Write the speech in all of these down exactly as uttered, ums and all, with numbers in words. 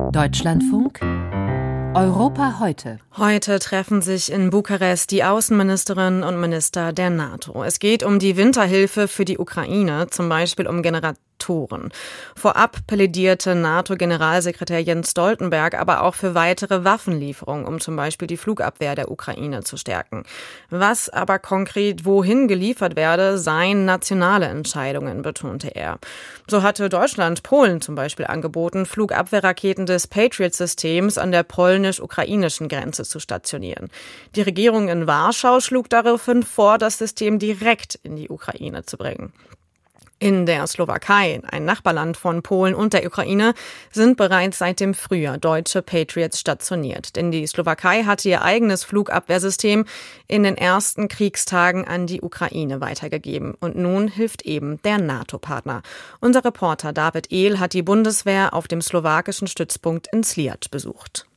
Deutschlandfunk Europa heute. Heute treffen sich in Bukarest die Außenministerinnen und Minister der NATO. Es geht um die Winterhilfe für die Ukraine, zum Beispiel um Generatoren. Vorab plädierte NATO-Generalsekretär Jens Stoltenberg aber auch für weitere Waffenlieferungen, um zum Beispiel die Flugabwehr der Ukraine zu stärken. Was aber konkret wohin geliefert werde, seien nationale Entscheidungen, betonte er. So hatte Deutschland Polen zum Beispiel angeboten, Flugabwehrraketen des Patriot-Systems an der polnisch-ukrainischen Grenze zu stationieren. Die Regierung in Warschau schlug daraufhin vor, das System direkt in die Ukraine zu bringen. In der Slowakei, ein Nachbarland von Polen und der Ukraine, sind bereits seit dem Frühjahr deutsche Patriots stationiert. Denn die Slowakei hatte ihr eigenes Flugabwehrsystem in den ersten Kriegstagen an die Ukraine weitergegeben. Und nun hilft eben der NATO-Partner. Unser Reporter David Ehl hat die Bundeswehr auf dem slowakischen Stützpunkt in Sliač besucht.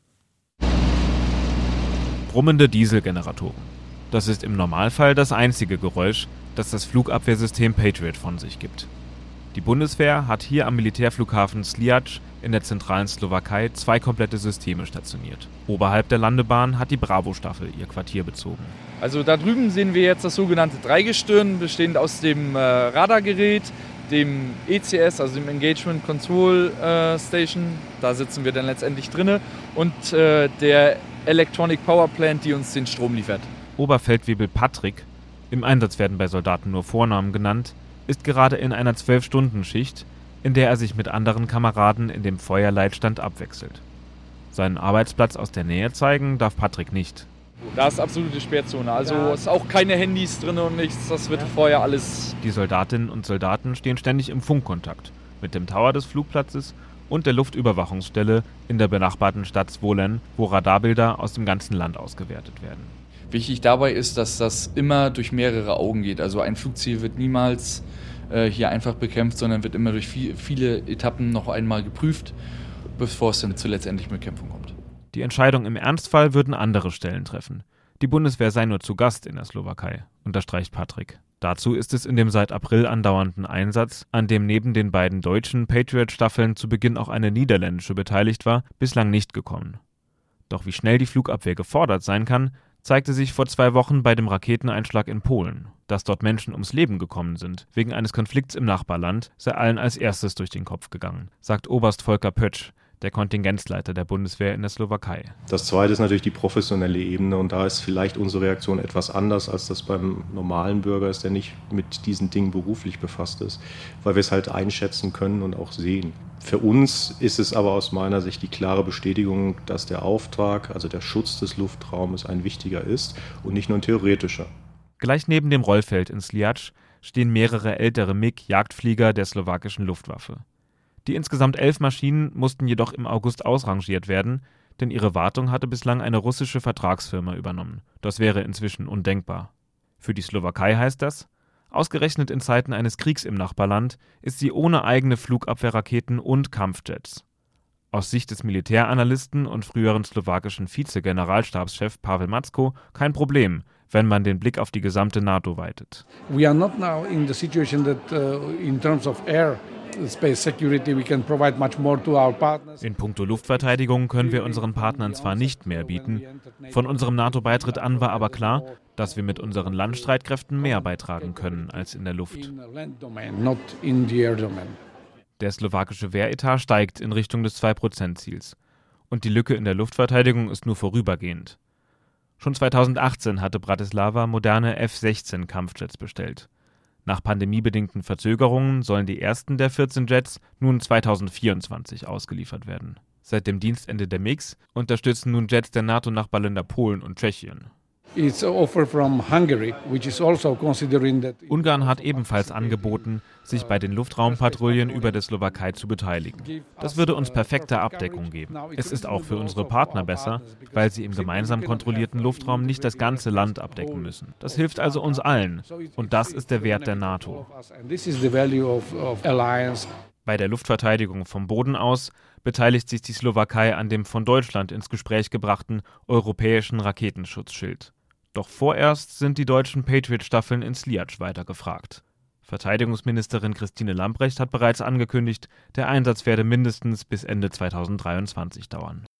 Brummende Dieselgeneratoren. Das ist im Normalfall das einzige Geräusch, das das Flugabwehrsystem Patriot von sich gibt. Die Bundeswehr hat hier am Militärflughafen Sliač in der zentralen Slowakei zwei komplette Systeme stationiert. Oberhalb der Landebahn hat die Bravo-Staffel ihr Quartier bezogen. Also da drüben sehen wir jetzt das sogenannte Dreigestirn, bestehend aus dem äh, Radargerät, dem E C S, also dem Engagement Control äh, Station, da sitzen wir dann letztendlich drinne, und äh, der Electronic Power Plant, die uns den Strom liefert. Oberfeldwebel Patrick, im Einsatz werden bei Soldaten nur Vornamen genannt, ist gerade in einer zwölf-Stunden-Schicht, in der er sich mit anderen Kameraden in dem Feuerleitstand abwechselt. Seinen Arbeitsplatz aus der Nähe zeigen darf Patrick nicht. Da ist absolute Sperrzone, also ja. Ist auch keine Handys drin und nichts, das wird ja. vorher alles... Die Soldatinnen und Soldaten stehen ständig im Funkkontakt mit dem Tower des Flugplatzes und der Luftüberwachungsstelle in der benachbarten Stadt Zvolen, wo Radarbilder aus dem ganzen Land ausgewertet werden. Wichtig dabei ist, dass das immer durch mehrere Augen geht. Also ein Flugziel wird niemals äh, hier einfach bekämpft, sondern wird immer durch viel, viele Etappen noch einmal geprüft, bevor es dann zur letztendlichen Bekämpfung kommt. Die Entscheidung im Ernstfall würden andere Stellen treffen. Die Bundeswehr sei nur zu Gast in der Slowakei, unterstreicht Patrick. Dazu ist es in dem seit April andauernden Einsatz, an dem neben den beiden deutschen Patriot-Staffeln zu Beginn auch eine niederländische beteiligt war, bislang nicht gekommen. Doch wie schnell die Flugabwehr gefordert sein kann, zeigte sich vor zwei Wochen bei dem Raketeneinschlag in Polen. Dass dort Menschen ums Leben gekommen sind, wegen eines Konflikts im Nachbarland, sei allen als erstes durch den Kopf gegangen, sagt Oberst Volker Pötsch, der Kontingenzleiter der Bundeswehr in der Slowakei. Das Zweite ist natürlich die professionelle Ebene, und da ist vielleicht unsere Reaktion etwas anders, als das beim normalen Bürger ist, der nicht mit diesen Dingen beruflich befasst ist, weil wir es halt einschätzen können und auch sehen. Für uns ist es aber aus meiner Sicht die klare Bestätigung, dass der Auftrag, also der Schutz des Luftraumes, ein wichtiger ist und nicht nur ein theoretischer. Gleich neben dem Rollfeld in Sliač stehen mehrere ältere MiG-Jagdflieger der slowakischen Luftwaffe. Die insgesamt elf Maschinen mussten jedoch im August ausrangiert werden, denn ihre Wartung hatte bislang eine russische Vertragsfirma übernommen. Das wäre inzwischen undenkbar. Für die Slowakei heißt das: Ausgerechnet in Zeiten eines Kriegs im Nachbarland ist sie ohne eigene Flugabwehrraketen und Kampfjets. Aus Sicht des Militäranalysten und früheren slowakischen Vize-Generalstabschef Pavel Macko kein Problem, wenn man den Blick auf die gesamte NATO weitet. We are not now in the situation that uh, in terms of air space security we can provide much more to our partners. In puncto Luftverteidigung können wir unseren Partnern zwar nicht mehr bieten. Von unserem NATO-Beitritt an war aber klar, dass wir mit unseren Landstreitkräften mehr beitragen können als in der Luft. Der slowakische Wehretat steigt in Richtung des zwei Prozent Ziels. Und die Lücke in der Luftverteidigung ist nur vorübergehend. Schon zweitausendachtzehn hatte Bratislava moderne F sechzehn Kampfjets bestellt. Nach pandemiebedingten Verzögerungen sollen die ersten der vierzehn Jets nun zweitausendvierundzwanzig ausgeliefert werden. Seit dem Dienstende der MiGs unterstützen nun Jets der NATO-Nachbarländer Polen und Tschechien. Ungarn hat ebenfalls angeboten, sich bei den Luftraumpatrouillen über der Slowakei zu beteiligen. Das würde uns perfekte Abdeckung geben. Es ist auch für unsere Partner besser, weil sie im gemeinsam kontrollierten Luftraum nicht das ganze Land abdecken müssen. Das hilft also uns allen, und das ist der Wert der NATO. Bei der Luftverteidigung vom Boden aus beteiligt sich die Slowakei an dem von Deutschland ins Gespräch gebrachten europäischen Raketenschutzschild. Doch vorerst sind die deutschen Patriot-Staffeln in Sliač weiter gefragt. Verteidigungsministerin Christine Lambrecht hat bereits angekündigt, der Einsatz werde mindestens bis Ende zweitausenddreiundzwanzig dauern.